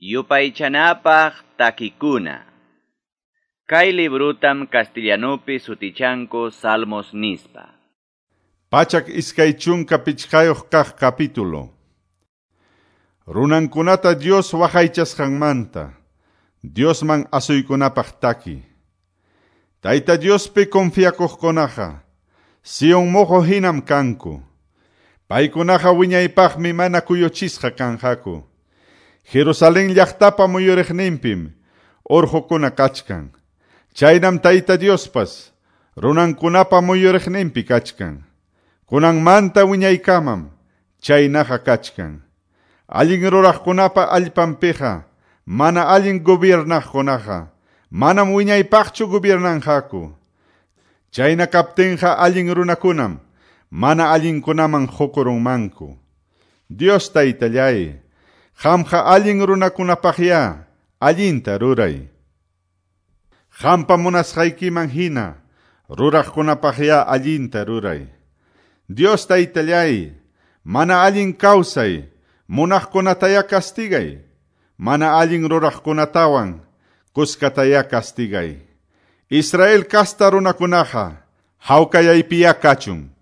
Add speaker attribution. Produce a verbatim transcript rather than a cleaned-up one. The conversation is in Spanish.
Speaker 1: Yupaychanapaq takikuna. Kay librutam castellanopi sutichanku Salmos nispa.
Speaker 2: Pachak iskay chunka pichqayoq kaq capítulo. Runankunata Dios waqaychasqanmanta, Diosman asuykunapaq taki. Tayta Diospi confiakuqkunaqa, Sion mojo hinam kanku. Paykunaqa wiñaypaqmi mana kuyuchisqa kanqaku. Jerusalén llaqtapa muyuriqninpim, urqukuna kachkan. Chaynam Tayta Diospas, runankunapa muyuriqninpi kachkan. Kunanmanta wiñaykamam, chaynaqa kachkan. Allin ruraqkunapa allpanpiqa, mana allin gobiernaqkunaqa, manam wiñaypaqchu gobiernanqaku. Chayna kaptinqa allin runakunam, mana allinkunaman hukurunmanku. Dios Taytallay, qamqa allin runakunapaqya, allinta ruray. Qampa munasqaykiman hina, ruraqkunapaqya allinta ruray. Dios Taytallay, mana allin kawsay, munaqkunataya kastigay, mana allin ruraqkunatawan, kuskataya kastigay. Israel kasta runakunaqa, hawkayaypiya kachun.